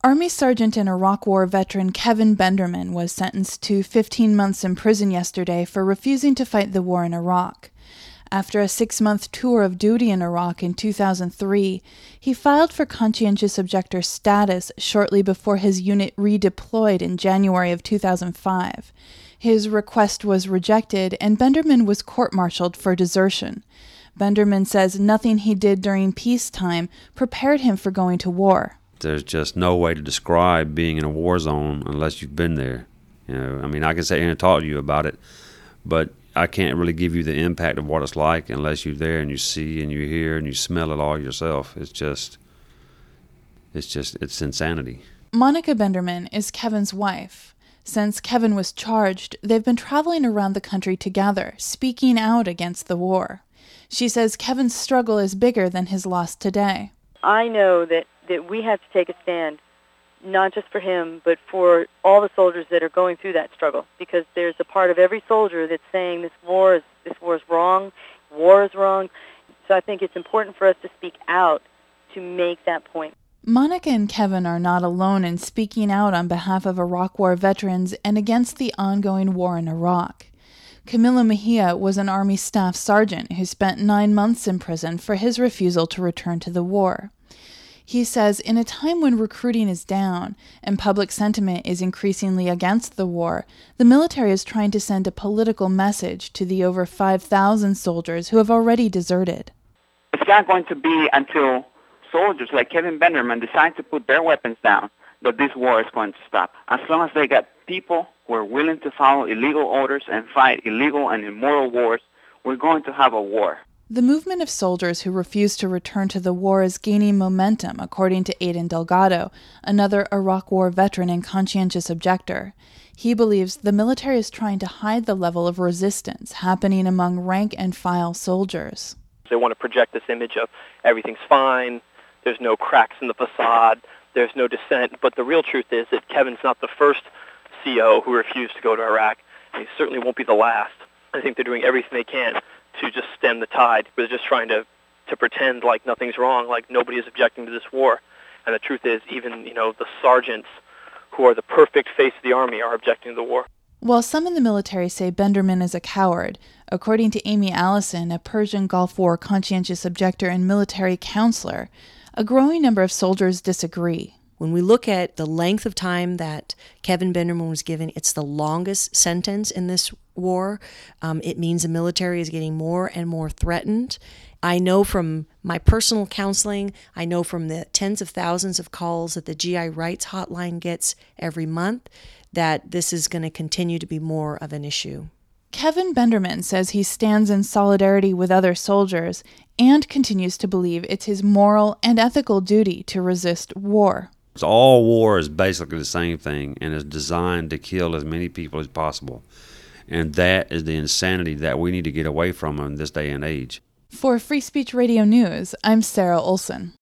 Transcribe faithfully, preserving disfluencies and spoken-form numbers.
Army Sergeant and Iraq War veteran Kevin Benderman was sentenced to fifteen months in prison yesterday for refusing to fight the war in Iraq. After a six-month tour of duty in Iraq in two thousand three, he filed for conscientious objector status shortly before his unit redeployed in January of two thousand five. His request was rejected, and Benderman was court-martialed for desertion. Benderman says nothing he did during peacetime prepared him for going to war. There's just no way to describe being in a war zone unless you've been there. You know, I mean, I can sit here and talk to you about it, but I can't really give you the impact of what it's like unless you're there and you see and you hear and you smell it all yourself. It's just, it's just, it's insanity. Monica Benderman is Kevin's wife. Since Kevin was charged, they've been traveling around the country together, speaking out against the war. She says Kevin's struggle is bigger than his loss today. I know that, that we have to take a stand, not just for him, but for all the soldiers that are going through that struggle, because there's a part of every soldier that's saying this war is this war is wrong, war is wrong. So I think it's important for us to speak out to make that point. Monica and Kevin are not alone in speaking out on behalf of Iraq War veterans and against the ongoing war in Iraq. Camilo Mejia was an Army staff sergeant who spent nine months in prison for his refusal to return to the war. He says in a time when recruiting is down and public sentiment is increasingly against the war, the military is trying to send a political message to the over five thousand soldiers who have already deserted. It's not going to be until soldiers like Kevin Benderman decide to put their weapons down that this war is going to stop. As long as they got people who are willing to follow illegal orders and fight illegal and immoral wars, we're going to have a war. The movement of soldiers who refuse to return to the war is gaining momentum, according to Aiden Delgado, another Iraq War veteran and conscientious objector. He believes the military is trying to hide the level of resistance happening among rank-and-file soldiers. They want to project this image of everything's fine, there's no cracks in the facade, there's no dissent, but the real truth is that Kevin's not the first C O who refused to go to Iraq, and he certainly won't be the last. I think they're doing everything they can to just stem the tide. They're just trying to, to pretend like nothing's wrong, like nobody is objecting to this war. And the truth is, even, you know, the sergeants who are the perfect face of the Army are objecting to the war. While some in the military say Benderman is a coward, according to Amy Allison, a Persian Gulf War conscientious objector and military counselor, a growing number of soldiers disagree. When we look at the length of time that Kevin Benderman was given, it's the longest sentence in this war. Um, it means the military is getting more and more threatened. I know from my personal counseling, I know from the tens of thousands of calls that the G I Rights Hotline gets every month, that this is going to continue to be more of an issue. Kevin Benderman says he stands in solidarity with other soldiers and continues to believe it's his moral and ethical duty to resist war. All war is basically the same thing and is designed to kill as many people as possible. And that is the insanity that we need to get away from in this day and age. For Free Speech Radio News, I'm Sarah Olson.